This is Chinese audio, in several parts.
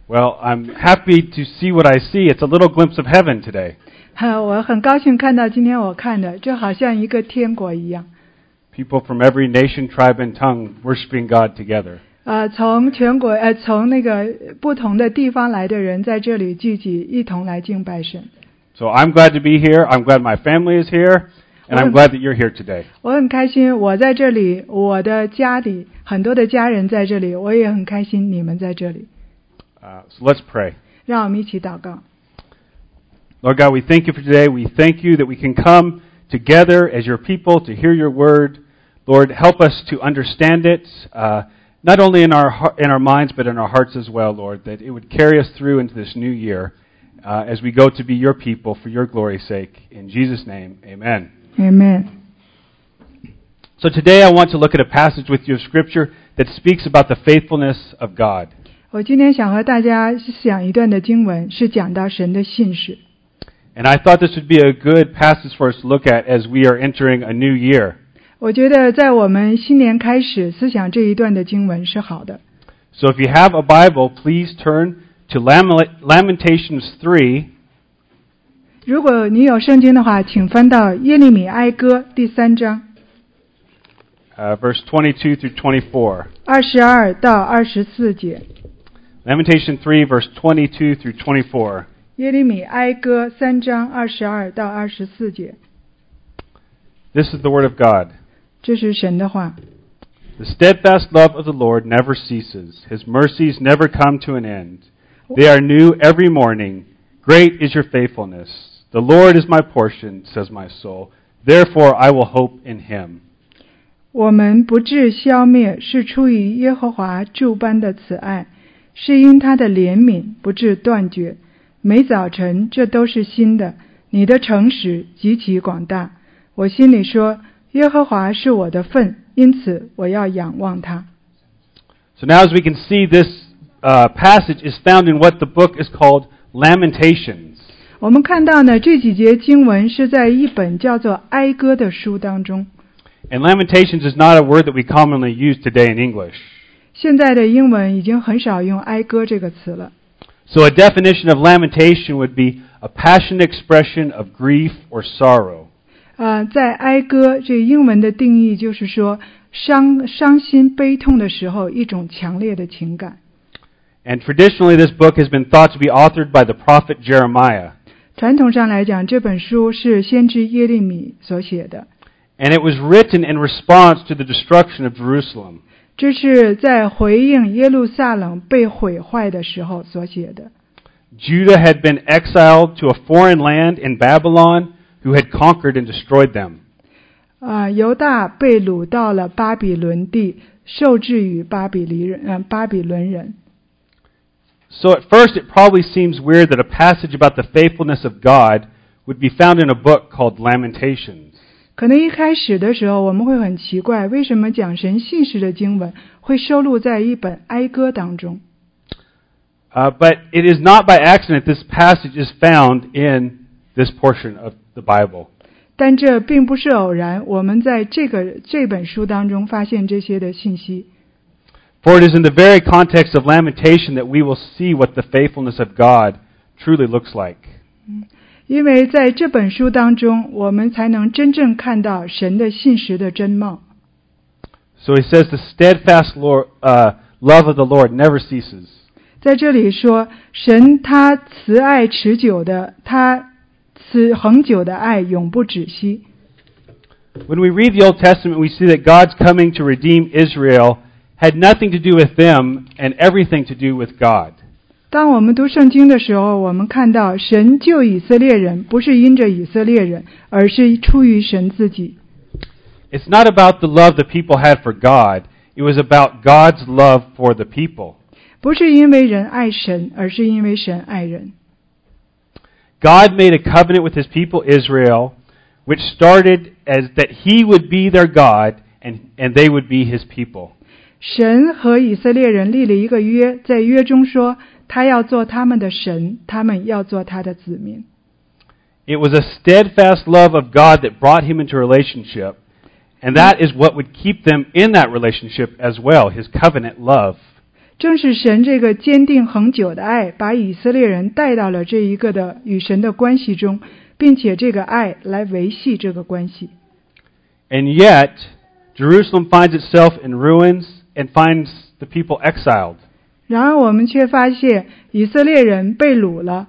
Well, I'm happy to see what I see. It's a little glimpse of heaven today. 我很高兴看到今天我看的，就好像一个天国一样。 People from every nation, tribe, and tongue worshiping God together. 从那个不同的地方来的人在这里聚集，一同来敬拜神。 So I'm glad to be here. I'm glad my family is here, and I'm glad that you're here today. 我很开心，我在这里，我的家里很多的家人在这里，我也很开心你们在这里。 So let's pray. 让我们一起祷告。 Lord God, we thank you for today. We thank you that we can come together as your people to hear your word. Lord, help us to understand it, not only in our minds, but in our hearts as well, Lord, that it would carry us through into this new year as we go to be your people for your glory's sake. In Jesus' name, amen. Amen. So today I want to look at a passage with you of Scripture that speaks about the faithfulness of God. 我今天想和大家讲一段的经文，是讲到神的信实。 And I thought this would be a good passage for us to look at as we are entering a new year. 我觉得在我们新年开始思想这一段的经文是好的。 So if you have a Bible, please turn to Lamentations 3. 如果你有圣经的话，请翻到耶利米哀歌第3章。 Verse 22 through 24. 22到24节。 Lamentation 3, verse 22 through 24. 耶利米哀歌3章22到24节。 This is the word of God. 这是神的话。 The steadfast love of the Lord never ceases. His mercies never come to an end. They are new every morning. Great is your faithfulness. The Lord is my portion, says my soul. Therefore I will hope in him. 我们不致消灭，是出于耶和华诸般的慈爱，是因他的怜悯不致断绝。每早晨这都是新的，你的诚实极其广大。我心里说，耶和华是我的份，因此我要仰望他。 So now as we can see, this passage is found in what the book is called Lamentations. 我们看到呢，这几节经文是在一本叫做哀歌的书当中。 And Lamentations is not a word that we commonly use today in English. 现在的英文已经很少用哀歌这个词了。 So a definition of lamentation would be a passionate expression of grief or sorrow. 在哀歌这英文的定义就是说，伤心悲痛的时候一种强烈的情感。 And traditionally this book has been thought to be authored by the prophet Jeremiah. 传统上来讲，这本书是先知耶利米所写的。 And it was written in response to the destruction of Jerusalem. 这是在回应耶路撒冷被毁坏的时候所写的。 Judah had been exiled to a foreign land in Babylon, who had conquered and destroyed them. 犹大被掳到了巴比伦地，受制于巴比伦人。 So at first it probably seems weird that a passage about the faithfulness of God would be found in a book called Lamentations. 可能一开始的时候我们会很奇怪，为什么讲神信实的经文会收录在一本哀歌当中。 But it is not by accident this passage is found in this portion of the Bible. 但这并不是偶然，我们在这本书当中发现这些的信息。 For it is in the very context of lamentation that we will see what the faithfulness of God truly looks like. 因为在这本书当中，我们才能真正看到神的信实的真貌。 So he says the steadfast love of the Lord never ceases. 在这里说，神他慈爱持久的，他恒久的爱永不止息。 When we read the Old Testament, we see that God's coming to redeem Israel had nothing to do with them and everything to do with God. 当我们读圣经的时候，我们看到神救以色列人不是因着以色列人，而是出于神自己。 It's not about the love the people had for God. It was about God's love for the people. 不是因为人爱神，而是因为神爱人。 God made a covenant with his people Israel, which started as that he would be their God and they would be his people. 神和以色列人立了一个约，在约中说，他要做他们的神，他们要做他的子民。 It was a steadfast love of God that brought him into relationship, and that is what would keep them in that relationship as well, his covenant love. 正是神这个坚定恒久的爱，把以色列人带到了这一个的与神的关系中，并且这个爱来维系这个关系。 And yet, Jerusalem finds itself in ruins and finds the people exiled. 然而我们却发现以色列人被掳了，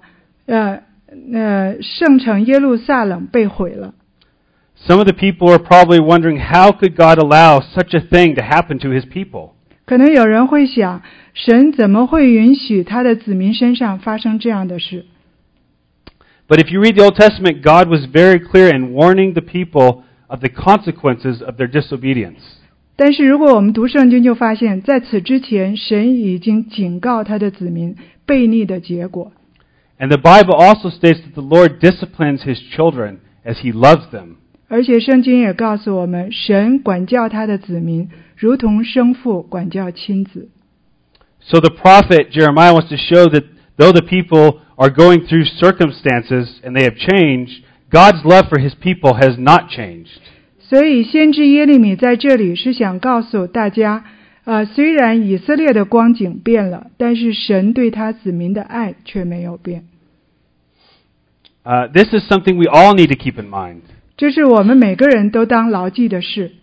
圣城耶路撒冷被毁了。 Some of the people are probably wondering, how could God allow such a thing to happen to His people? 可能有人会想，神怎么会允许他的子民身上发生这样的事？ But if you read the Old Testament, God was very clear in warning the people of the consequences of their disobedience. 但是如果我们读圣经就发现，在此之前神已经警告他的子民悖逆的结果。 And the Bible also states that the Lord disciplines His children as He loves them. 而且圣经也告诉我们，神管教他的子民如同生父管教亲子。 So the prophet Jeremiah wants to show that though the people are going through circumstances and they have changed, God's love for His people has not changed. 所以先知耶利米在这里是想告诉大家，虽然以色列的光景变了，但是神对他子民的爱却没有变。 This is something we all need to keep in mind. 这是我们每个人都当牢记的事。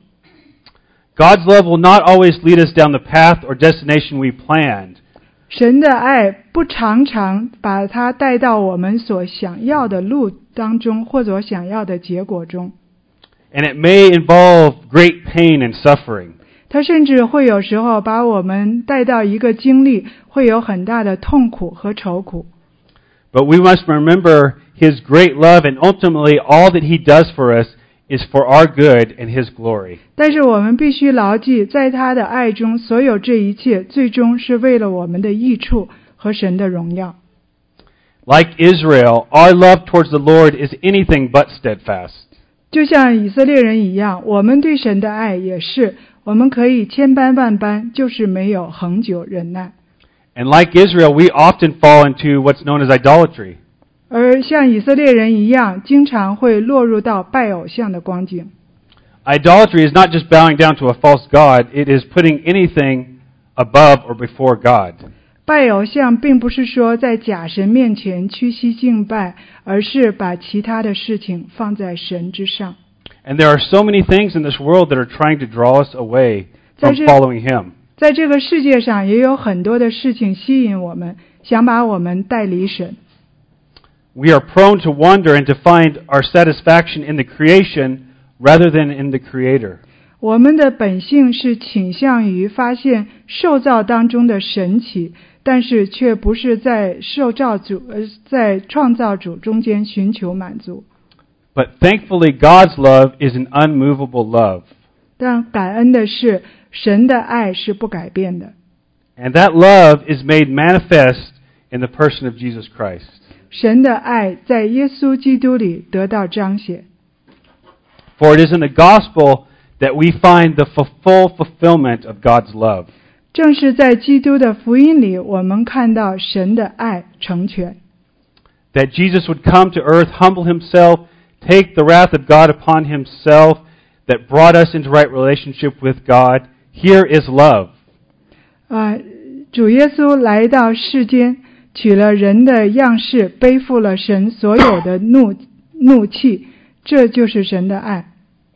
God's love will not always lead us down the path or destination we planned. 神的爱不常常把它带到我们所想要的路当中，或者想要的结果中。 And it may involve great pain and suffering. 它甚至会有时候把我们带到一个经历，会有很大的痛苦和愁苦。 But we must remember His great love, and ultimately all that He does for us is for our good and His glory. 但是我们必须牢记，在他的爱中，所有这一切最终是为了我们的益处和神的荣耀。 Like Israel, our love towards the Lord is anything but steadfast. 就像以色列人一样，我们对神的爱也是，我们可以千般万般，就是没有恒久忍耐。 And like Israel, we often fall into what's known as idolatry. 而像以色列人一样，经常会落入到拜偶像的光景。 Idolatry is not just bowing down to a false god, it is putting anything above or before God. 拜偶像并不是说在假神面前屈膝敬拜，而是把其他的事情放在神之上。 And there are so many things in this world that are trying to draw us away from following Him. 在这个世界上也有很多的事情吸引我们，想把我们带离神。 We are prone to wander and to find our satisfaction in the creation rather than in the Creator. 我们的本性是倾向于发现受造当中的神奇，但是却不是在在创造主中间寻求满足。 But thankfully, God's love is an unmovable love. 但感恩的是，神的爱是不改变的。 And that love is made manifest in the person of Jesus Christ. 神的爱在耶稣基督里得到彰显。 For it is in the gospel that we find the full fulfillment of God's love. 正是在基督的福音里，我们看到神的爱成全。 That Jesus would come to earth, humble Himself, take the wrath of God upon Himself, that brought us into right relationship with God. Here is love. 主耶稣来到世间，取了人的样式，背负了神所有的怒气，这就是神的爱。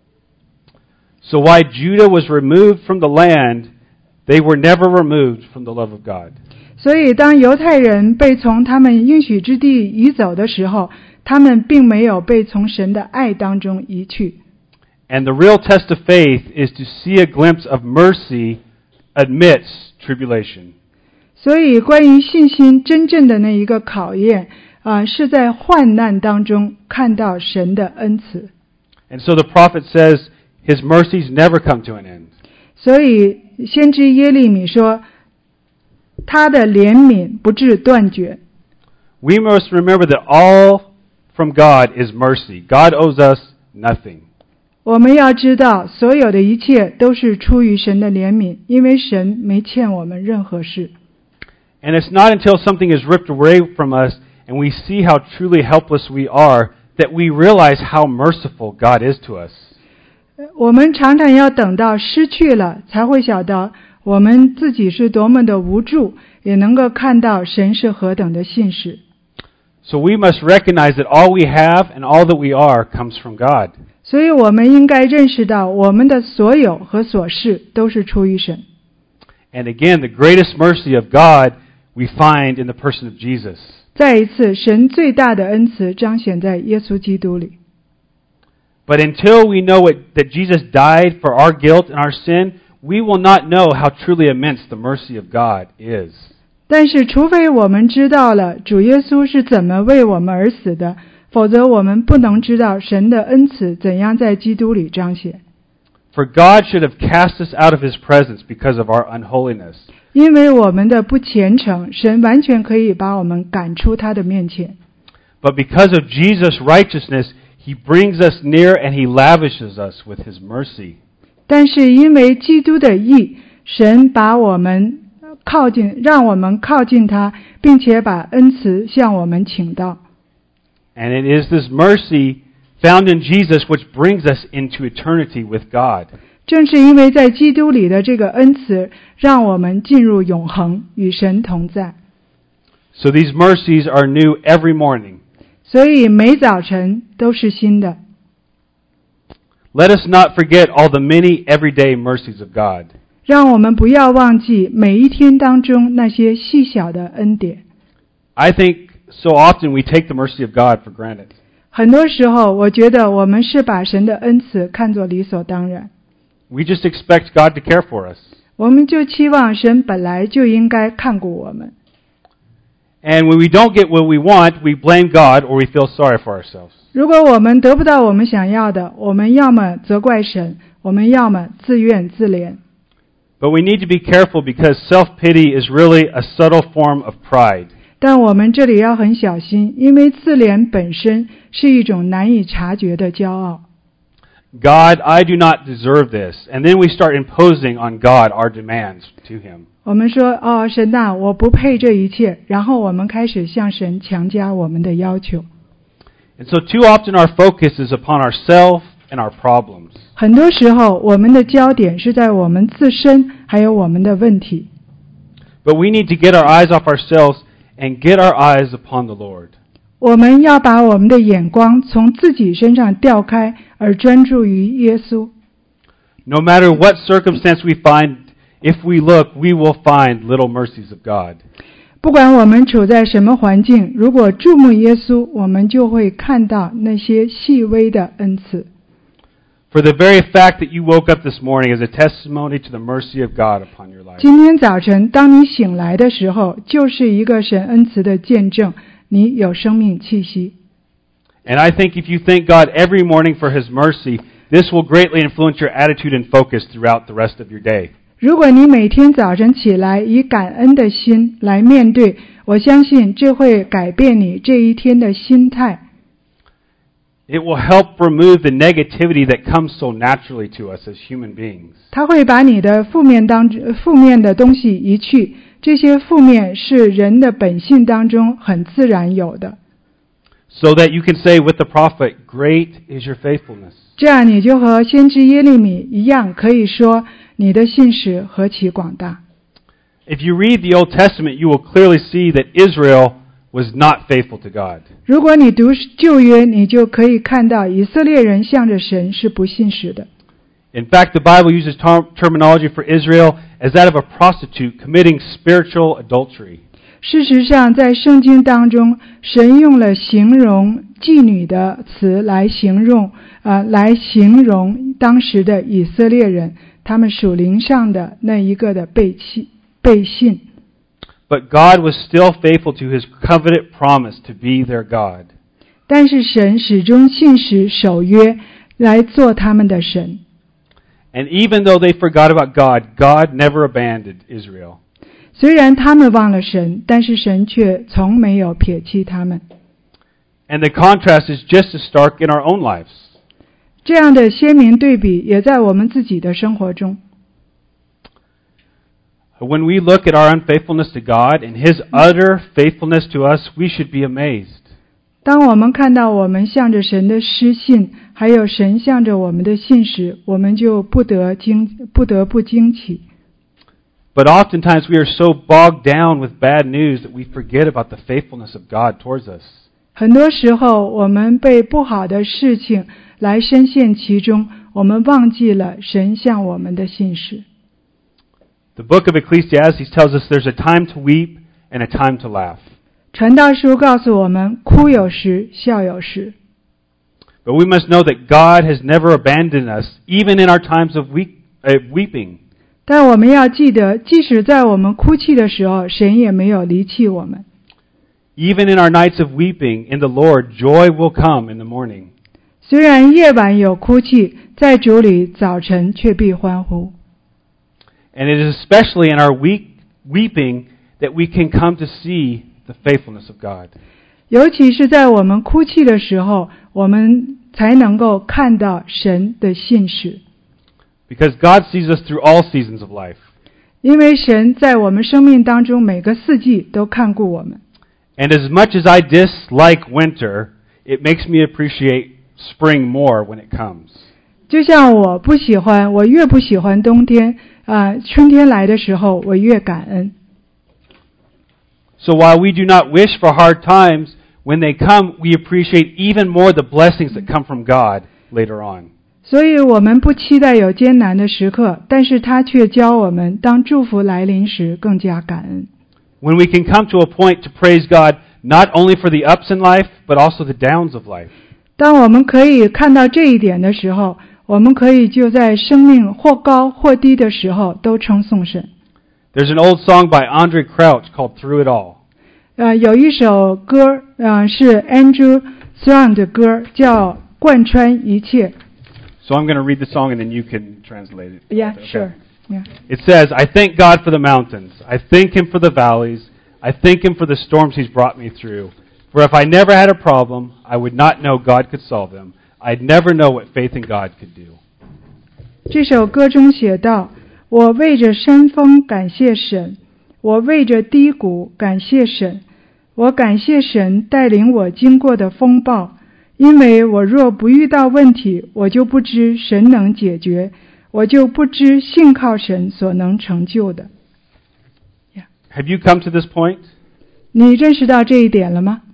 So while Judah was removed from the land, they were never removed from the love of God. 所以当犹太人被从他们应许之地移走的时候，他们并没有被从神的爱当中移去。 And the real test of faith is to see a glimpse of mercy amidst tribulation. 所以关于信心真正的那一个考验是在患难当中看到神的恩慈。 And so the prophet says His mercies never come to an end. 所以先知耶利米说，他的怜悯不至断绝。 We must remember that all from God is mercy. God owes us nothing. 我们要知道，所有的一切都是出于神的怜悯，因为神没欠我们任何事。 And it's not until something is ripped away from us and we see how truly helpless we are that we realize how merciful God is to us. 我们常常要等到失去了，才会晓得我们自己是多么的无助，也能够看到神是何等的信实。 So we must recognize that all we have and all that we are comes from God. 所以我们应该认识到，我们的所有和所是都是出于神。 And again, the greatest mercy of God we find in the person of Jesus. 再一次，神最大的恩慈彰显在耶稣基督里。 But until we know that Jesus died for our guilt and our sin, we will not know how truly immense the mercy of God is. 但是除非我们知道了主耶稣是怎么为我们而死的，否则我们不能知道神的恩慈怎样在基督里彰显。 For God should have cast us out of His presence because of our unholiness. 因为我们的不虔诚，神完全可以把我们赶出他的面前。 But because of Jesus' righteousness, He brings us near and He lavishes us with His mercy. 但是因为基督的义，神把我们靠近，让我们靠近他，并且把恩慈向我们倾倒。 And it is this mercy found in Jesus which brings us into eternity with God. 正是因为在基督里的这个恩慈，让我们进入永恒，与神同在。 So these mercies are new every morning. 所以每早晨都是新的。 Let us not forget all the many everyday mercies of God. 让我们不要忘记每一天当中那些细小的恩典。 I think so often we take the mercy of God for granted. 很多时候，我觉得我们是把神的恩慈看作理所当然。 We just expect God to care for us. 我们就期望神本来就应该看顾我们。 And when we don't get what we want, we blame God or we feel sorry for ourselves. 如果我们得不到我们想要的，我们要么责怪神，我们要么自怨自怜。 But we need to be careful because self-pity is really a subtle form of pride. 但我们这里要很小心，因为自怜本身是一种难以察觉的骄傲。 God, I do not deserve this. And then we start imposing on God our demands to Him. 我们说，神啊，我不配这一切，然后我们开始向神强加我们的要求。 And so too often our focus is upon ourselves and our problems. 很多时候，我们的焦点是在我们自身，还有我们的问题。 But we need to get our eyes off ourselves and get our eyes upon the Lord. 我们要把我们的眼光从自己身上调开，而专注于耶稣。 No matter what circumstance we find, if we look, we will find little mercies of God. 不管我们处在什么环境，如果注目耶稣，我们就会看到那些细微的恩赐。 For the very fact that you woke up this morning is a testimony to the mercy of God upon your life. 今天早晨，当你醒来的时候，就是一个神恩慈的见证，你有生命气息。 And I think if you thank God every morning for His mercy, this will greatly influence your attitude and focus throughout the rest of your day. 如果你每天早晨起来以感恩的心来面对，我相信这会改变你这一天的心态。 It will help remove the negativity that comes so naturally to us as human beings. 它会把你的负面的东西移去，这些负面是人的本性当中很自然有的。 So that you can say with the prophet, "Great is your faithfulness." 这样你就和先知耶利米一样，可以说你的信实何其广大。 If you read the Old Testament, you will clearly see that Israel was not faithful to God. 如果你读旧约，你就可以看到以色列人向着神是不信实的。 In fact, the Bible uses terminology for Israel as that of a prostitute committing spiritual adultery. 事实上，在圣经当中，神用了形容妓女的词来形容当时的以色列人，他们属灵上的那一个的背信。 But God was still faithful to His covenant promise to be their God. 但是神始终信实守约，来做他们的神。 And even though they forgot about God, God never abandoned Israel. 虽然他们忘了神，但是神却从没有撇弃他们。 And the contrast is just as stark in our own lives. 这样的鲜明对比也在我们自己的生活中。 When we look at our unfaithfulness to God and His utter faithfulness to us, we should be amazed. 当我们看到我们向着神的失信，还有神向着我们的信时，我们就不得不惊奇。 But oftentimes we are so bogged down with bad news that we forget about the faithfulness of God towards us. 很多时候我们被不好的事情来深陷其中，我们忘记了神向我们的信实。 The book of Ecclesiastes tells us there's a time to weep and a time to laugh. 传道书告诉我们，哭有时，笑有时。 But we must know that God has never abandoned us, even in our times of weeping. 但我们要记得，即使在我们哭泣的时候，神也没有离弃我们。 Even in our nights of weeping, in the Lord, joy will come in the morning. 虽然夜晚有哭泣，在主里早晨却必欢呼。 And it is especially in our weeping that we can come to see the faithfulness of God. 尤其是在我们哭泣的时候，我们才能够看到神的信实。 Because God sees us through all seasons of life. 因为神在我们生命当中每个四季都看顾我们。 And as much as I dislike winter, it makes me appreciate spring more when it comes. 就像我越不喜欢冬天，春天来的时候，我越感恩。 So while we do not wish for hard times, when they come, we appreciate even more the blessings that come from God later on. 所以我们不期待有艰难的时刻，但是他却教我们，当祝福来临时，更加感恩。 When we can come to a point to praise God not only for the ups in life, but also the downs of life. 当我们可以看到这一点的时候，我们可以就在生命或高或低的时候都称颂神。 There's an old song by Andre Crouch called Through It All. 有一首歌，是 Andrew Strong 的歌，叫《贯穿一切》。 So I'm going to read the song and then you can translate it. Yeah, Okay. sure. Yeah. It says, I thank God for the mountains. I thank Him for the valleys. I thank Him for the storms He's brought me through. For if I never had a problem, I would not know God could solve them. I'd never know what faith in God could do. 这首歌中写道：我为着山峰感谢神，我为着低谷感谢神，我感谢神带领我经过的风暴，因为我若不遇到问题，我就不知神能解决，我就不知信靠神所能成就的。 Have you come to this point? 你认识到这一点了吗？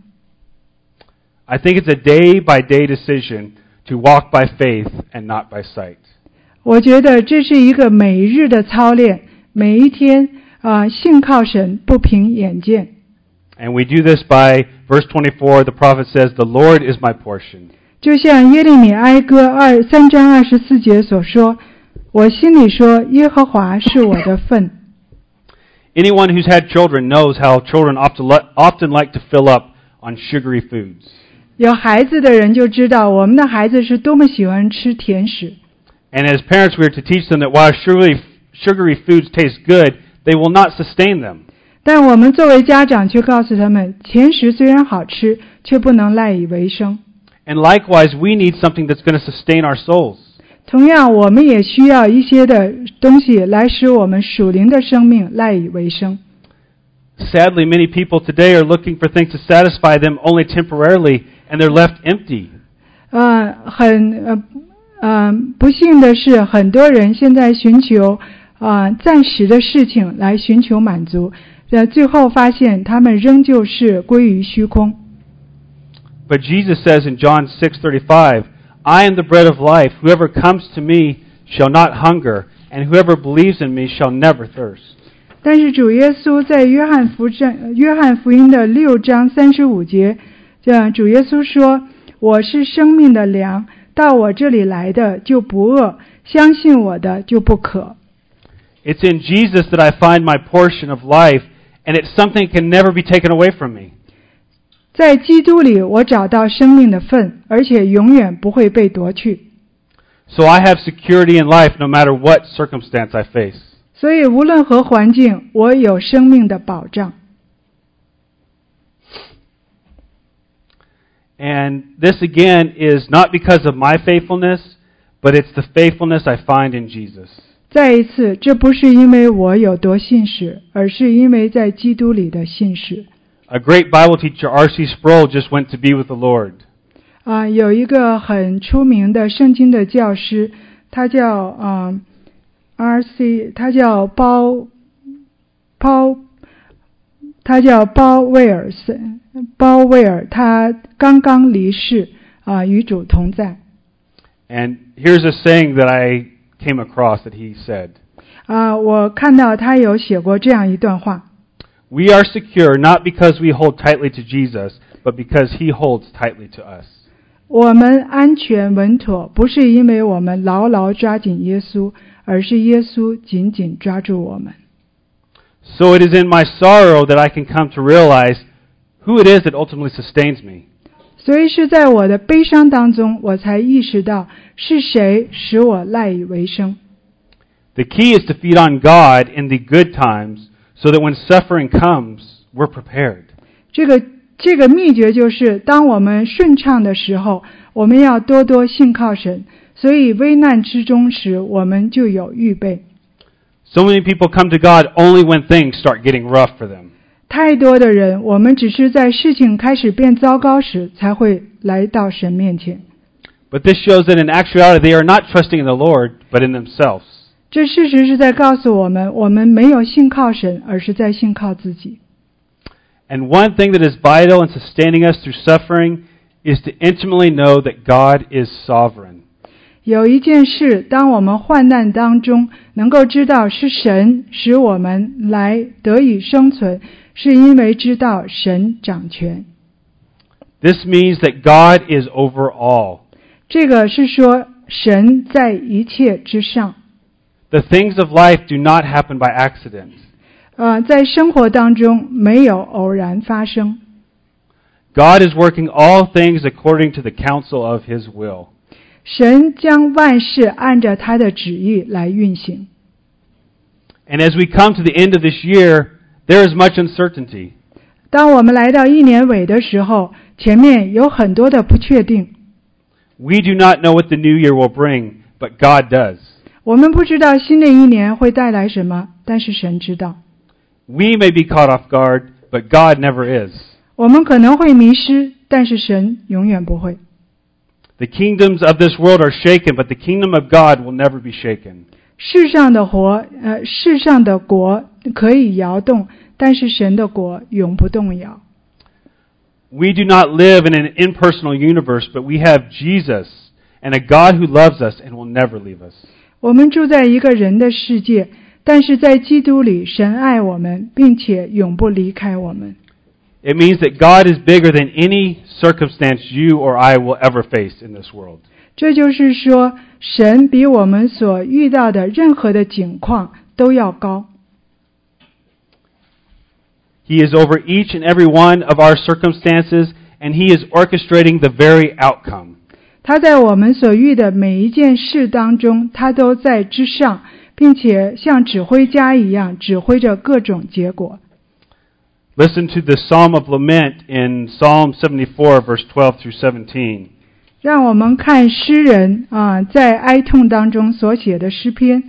I think it's a day-by-day decision to walk by faith and not by sight. 我觉得这是一个每日的操练，每一天信靠神，不凭眼见。 And we do this by verse 24, the prophet says, The Lord is my portion. 就像耶利米哀歌3章24节所说，我心里说，耶和华是我的份。 Anyone who's had children knows how children often like to fill up on sugary foods. 有孩子的人就知道，我们的孩子是多么喜欢吃甜食。 And as parents, we are to teach them that while sugary foods taste good, they will not sustain them. 但我们作为家长却告诉他们，甜食虽然好吃，却不能赖以为生。 And likewise, we need something that's going to sustain our souls. 同样，我们也需要一些的东西来使我们属灵的生命赖以为生。 Sadly, many people today are looking for things to satisfy them only temporarily, and they're left empty. 不幸的是，很多人现在寻求暂时的事情来寻求满足，最后发现他们仍旧是归于虚空。 But Jesus says in John 6:35, I am the bread of life. Whoever comes to me shall not hunger, and whoever believes in me shall never thirst. 但是主耶稣在约翰福音的6章35节，主耶稣说：“我是生命的粮，到我这里来的就不饿，相信我的就不渴。” It's in Jesus that I find my portion of life, and it's something that can never be taken away from me. 在基督里，我找到生命的份，而且永远不会被夺去。 So I have security in life no matter what circumstance I face. 所以无论何环境，我有生命的保障。 And this again is not because of my faithfulness, but it's the faithfulness I find in Jesus. 再一次，这不是因为我有多信实，而是因为在基督里的信实。 A great Bible teacher, R.C. Sproul, just went to be with the Lord. 有一个很出名的圣经的教师，他叫R.C. 他叫包他叫鲍威尔，他刚刚离世与主同在。 And here's a saying that I came across that he said. 我看到他有写过这样一段话。 We are secure not because we hold tightly to Jesus, but because he holds tightly to us. 我们安全稳妥，不是因为我们牢牢抓紧耶稣，而是耶稣紧紧抓住我们。 So it is in my sorrow that I can come to realize who it is that ultimately sustains me. 所以是在我的悲伤当中，我才意识到是谁使我赖以为生。 The key is to feed on God in the good times so that when suffering comes, we're prepared. 这个秘诀就是，当我们顺畅的时候，我们要多多信靠神，所以危难之中时，我们就有预备。 So many people come to God only when things start getting rough for them. 太多的人，我们只是在事情开始变糟糕时，才会来到神面前。 But this shows that in actuality they are not trusting in the Lord, but in themselves. 这事实是在告诉我们，我们没有信靠神，而是在信靠自己。 And one thing that is vital in sustaining us through suffering is to intimately know that God is sovereign. 有一件事，当我们患难当中能够知道是神使我们来得以生存，是因为知道神掌权。 This means that God is over all. 这个是说神在一切之上。 The things of life do not happen by accident. 在生活当中没有偶然发生。 God is working all things according to the counsel of His will. 神将万事按照他的旨意来运行。 And as we come to the end of this year, there is much uncertainty. 当我们来到一年尾的时候，前面有很多的不确定。 We do not know what the new year will bring, but God does. 我们不知道新的一年会带来什么，但是神知道。 We may be caught off guard, but God never is. 我们可能会迷失，但是神永远不会。 The kingdoms of this world are shaken, but the kingdom of God will never be shaken. 世上的国可以摇动，但是神的国永不动摇。 We do not live in an impersonal universe, but we have Jesus and a God who loves us and will never leave us. 我们住在一个人的世界，但是在基督里，神爱我们，并且永不离开我们。 It means that God is bigger than any circumstance you or I will ever face in this world. 这就是说，神比我们所遇到的任何的境况都要高。 He is over each and every one of our circumstances, and He is orchestrating the very outcome. 他在我们所遇的每一件事当中，他都在之上，并且像指挥家一样指挥着各种结果。 Listen to the Psalm of Lament in Psalm 74, verse 12 through 17. 让我们看诗人在哀痛当中所写的诗篇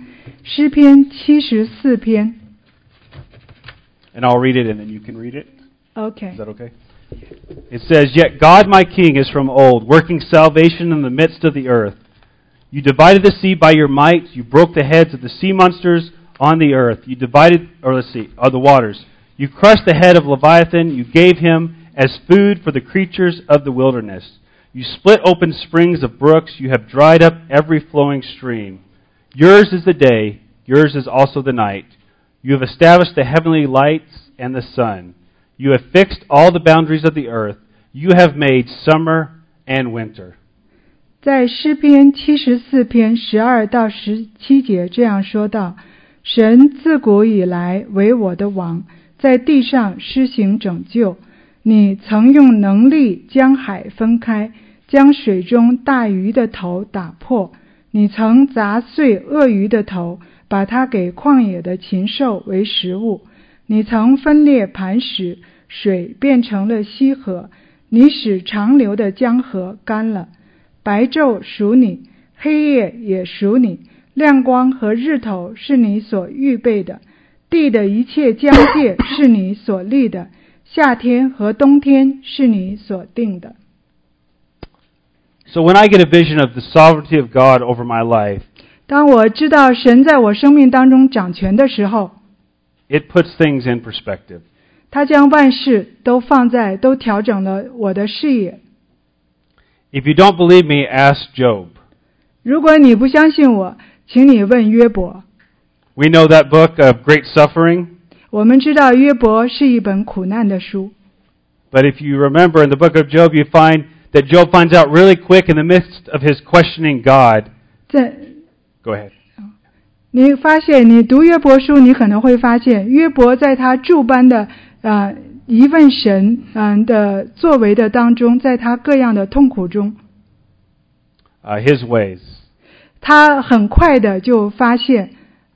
74篇。 And I'll read it and then you can read it. Okay. Is that okay? It says, Yet God my King is from old, working salvation in the midst of the earth. You divided the sea by your might. You broke the heads of the sea monsters on the earth. You divided, the waters. You crushed the head of Leviathan. You gave him as food for the creatures of the wilderness. You split open springs of brooks. You have dried up every flowing stream. Yours is the day. Yours is also the night. You have established the heavenly lights and the sun. You have fixed all the boundaries of the earth. You have made summer and winter. 在诗篇74篇12到17节这样说道：神自古以来为我的王，在地上施行拯救。你曾用能力将海分开，将水中大鱼的头打破。你曾砸碎鳄鱼的头，把它给旷野的禽兽为食物。你曾分裂磐石，水变成了溪河。你使长流的江河干了。白昼属你，黑夜也属你。亮光和日头是你所预备的，地的一切疆界是你所立的，夏天和冬天是你所定的。 So when I get a vision of the sovereignty of God over my life, 当我知道神在我生命当中掌权的时候 it puts things in perspective. 他将万事都调整了我的视野。 If you don't believe me, ask Job. 如果你不相信我，请你问约伯。 We know that book of great suffering. 我们知道约伯是一本苦难的书。 But if you remember in the book of Job, you find that Job finds out really quick in the midst of his questioning God. Go ahead. 你发现，你读约伯书，你可能会发现，约伯在他诸般的疑问神的作为的当中，在他各样的痛苦中 ，his ways. 他很快的就发现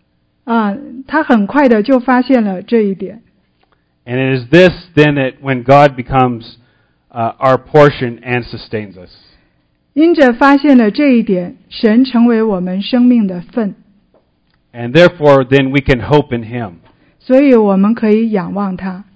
了这一点。 And it is this then that when God becomes our portion and sustains us. 因着发现了这一点，神成为我们生命的份。 And therefore then we can hope in Him. 所以我们可以仰望他。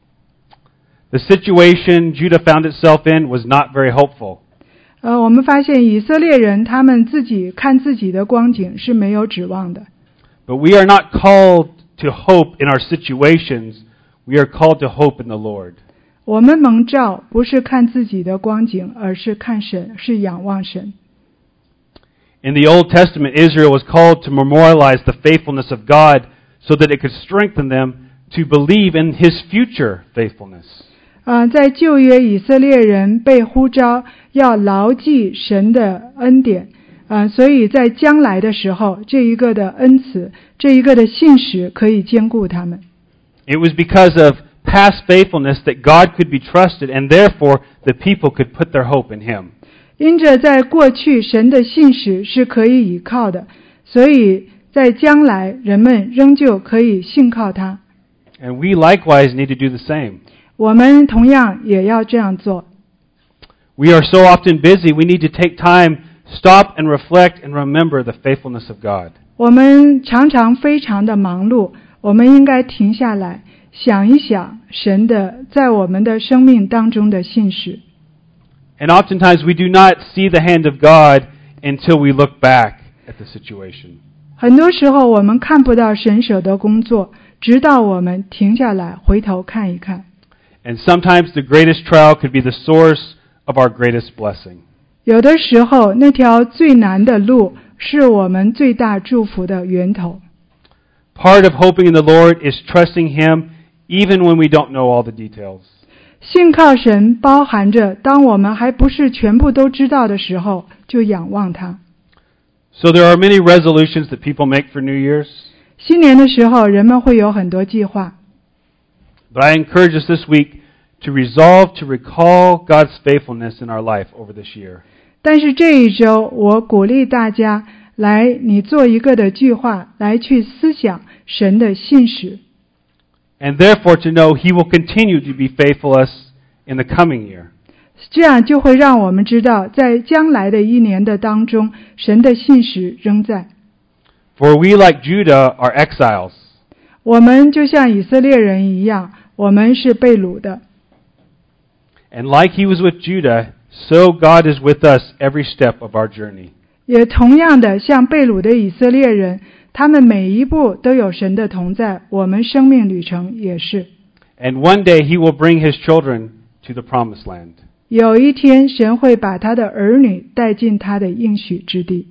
The situation Judah found itself in was not very hopeful. 我们发现以色列人他们自己看自己的光景是没有指望的。 But we are not called to hope in our situations. We are called to hope in the Lord. 我们蒙召不是看自己的光景，而是看神，是仰望神。 In the Old Testament, Israel was called to memorialize the faithfulness of God so that it could strengthen them to believe in His future faithfulness. 在旧约，以色列人被呼召要牢记神的恩典，所以在将来的时候，这一个的恩慈，这一个的信实可以坚固他们。 It was because of past faithfulness that God could be trusted, and therefore the people could put their hope in Him. 因着在过去神的信实是可以倚靠的，所以在将来人们仍旧可以信靠他。 And we likewise need to do the same. 我们同样也要这样做。 We are so often busy, we need to take time, stop and reflect and remember the faithfulness of God. 我们常常非常的忙碌，我们应该停下来想一想神的在我们的生命当中的信实。 And oftentimes we do not see the hand of God until we look back at the situation. 很多时候我们看不到神手的工作，直到我们停下来回头看一看。 And sometimes the greatest trial could be the source of our greatest blessing. 有的时候那条最难的路是我们最大祝福的源头。 Part of hoping in the Lord is trusting Him even when we don't know all the details. 信靠神包含着当我们还不是全部都知道的时候，就仰望他。 So there are many resolutions that people make for New Year's. 新年的时候，人们会有很多计划。 But I encourage us this week to resolve to recall God's faithfulness in our life over this year. 但是这一周，我鼓励大家你做一个的计划，来去思想神的信实。 And therefore to know He will continue to be faithful us in the coming year. 这样就会让我们知道，在将来的一年的当中，神的信实仍在。 For we like Judah are exiles. 我们就像以色列人一样，我们是被掳的。 And like He was with Judah, so God is with us every step of our journey. 也同样的，像被掳的以色列人，他们每一步都有神的同在，我们生命旅程也是。 And one day He will bring His children to the promised land. 有一天，神会把他的儿女带进他的应许之地。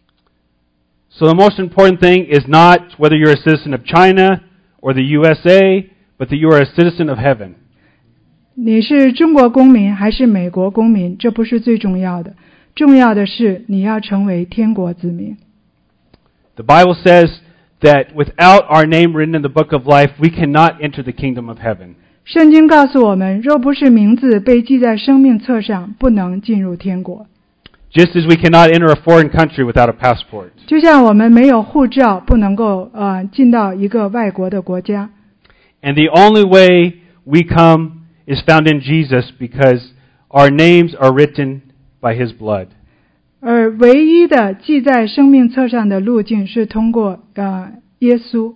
So the most important thing is not whether you're a citizen of China or the USA, but that you are a citizen of heaven. 你是中国公民还是美国公民，这不是最重要的，重要的是你要成为天国子民。 The Bible says that without our name written in the book of life, we cannot enter the kingdom of heaven. 圣经告诉我们，若不是名字被记在生命册上，不能进入天国。 Just as we cannot enter a foreign country without a passport. 就像我们没有护照，不能够进到一个外国的国家。 And the only way we come is found in Jesus because our names are written by His blood. 而唯一的记在生命册上的路径是通过耶稣。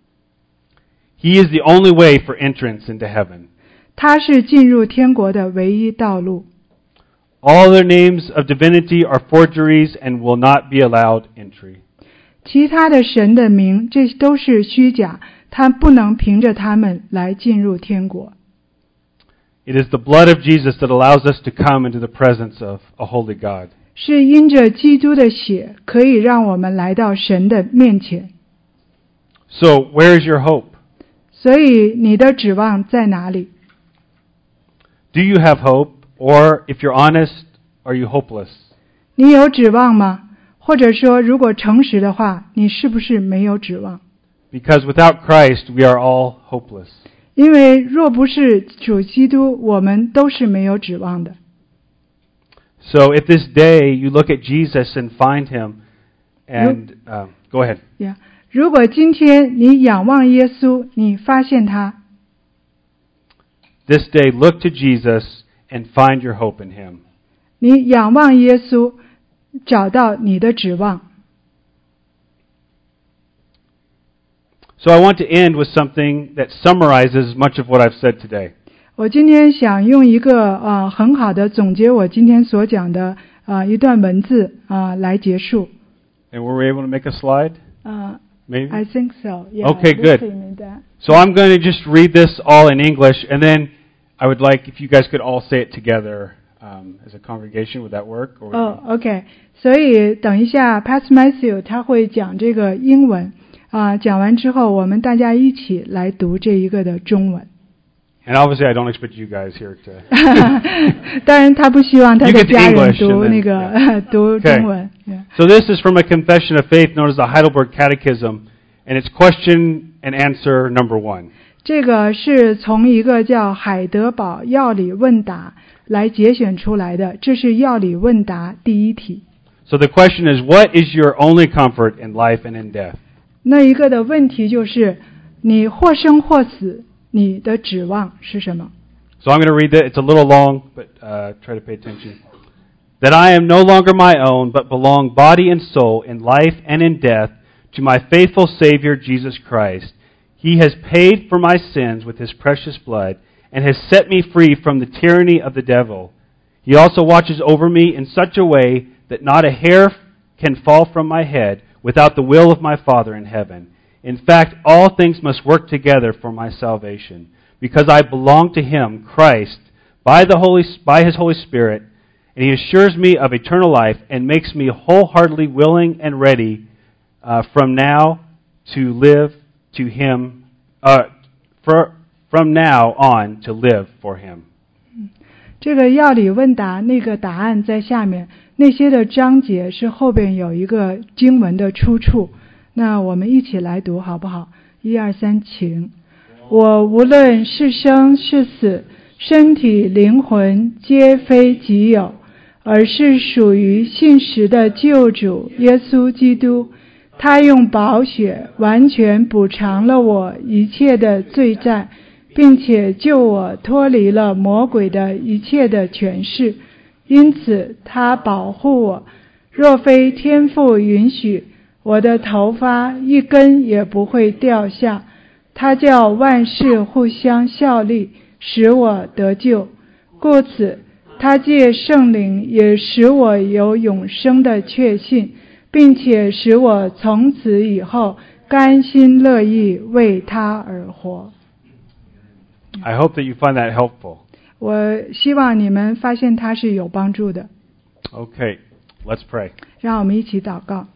He is the only way for entrance into heaven. 他是进入天国的唯一道路。 All other names of divinity are forgeries and will not be allowed entry. 其他的神的名，这都是虚假， 他不能凭着他们来进入天国。 It is the blood of Jesus that allows us to come into the presence of a holy God. 是因着基督的血，可以让我们来到神的面前。 So, where is your hope? 所以你的指望在哪里？ Do you have hope? Or, if you're honest, are you hopeless? 你有指望吗？或者说，如果诚实的话，你是不是没有指望？ Because without Christ, we are all hopeless. 因为若不是主基督，我们都是没有指望的。 So, if this day you look at Jesus and find Him, and go ahead. Yeah. 如果今天你仰望耶稣，你发现他， This day, look to Jesus and find your hope in Him. 你仰望耶稣，找到你的指望。 So I want to end with something that summarizes much of what I've said today. 我今天想用一个很好的总结我今天所讲的一段文字来结束。 And were we able to make a slide? Maybe? I think so. Yeah, Okay, good. That. So I'm going to just read this all in English, and then I would like if you guys could all say it together as a congregation. Would that work? Or OK. 所以等一下 Pastor Matthew 他会讲这个英文讲完之后，我们大家一起来读这一个的中文。 And obviously, I don't expect you guys here to. 当然，他不希望他的家人读 then, 那个 yeah. 读中文。 Okay. So this is from a confession of faith known as the Heidelberg Catechism, and it's question and answer number 1. 这个是从一个叫海德堡要理问答来节选出来的，这是要理问答第一题。 So the question is, what is your only comfort in life and in death? 那一个的问题就是，你或生或死，你的指望是什么？ So I'm going to read that. It's a little long, but try to pay attention. That I am no longer my own, but belong body and soul in life and in death to my faithful Savior, Jesus Christ. He has paid for my sins with His precious blood and has set me free from the tyranny of the devil. He also watches over me in such a way that not a hair can fall from my head without the will of my Father in heaven. In fact, all things must work together for my salvation, because I belong to Him, Christ, by His Holy Spirit, and He assures me of eternal life and makes me wholeheartedly willing and ready from now to live to Him, from now on to live for Him. 这个要理问答那个答案在下面，那些的章节是后边有一个经文的出处。那我们一起来读好不好？1、2、3，请。我无论是生是死，身体灵魂皆非己有，而是属于信实的救主耶稣基督。他用宝血完全补偿了我一切的罪债，并且救我脱离了魔鬼的一切的权势。因此他保护我，若非天父允许，我的头发一根也不会掉下。他叫万事互相效力，使我得救。故此他借圣灵也使我有永生的确信，并且使我从此以后甘心乐意为他而活。 I hope that you find that helpful. 我希望你们发现它是有帮助的。 Okay, let's pray. 让我们一起祷告。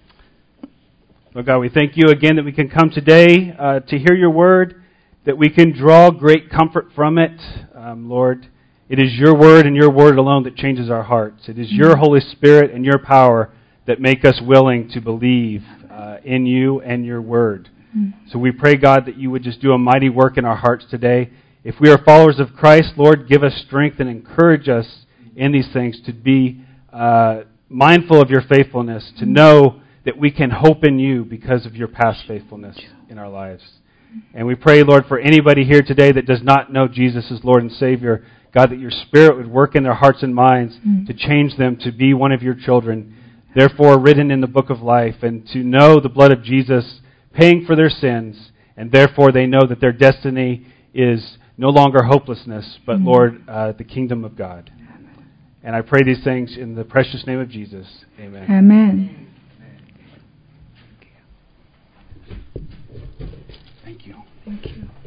Lord God, we thank you again that we can come today to hear your word, that we can draw great comfort from it. Lord, it is your word and your word alone that changes our hearts. It is your Holy Spirit and your power that make us willing to believe in you and your word. So we pray, God, that you would just do a mighty work in our hearts today. If we are followers of Christ, Lord, give us strength and encourage us in these things to be mindful of your faithfulness, to know that we can hope in you because of your past faithfulness in our lives. And we pray, Lord, for anybody here today that does not know Jesus as Lord and Savior, God, that your Spirit would work in their hearts and minds to change them to be one of your children, therefore written in the book of life, and to know the blood of Jesus paying for their sins, and therefore they know that their destiny is no longer hopelessness, but, Lord, the kingdom of God. And I pray these things in the precious name of Jesus. Amen. Amen. Thank you. Thank you.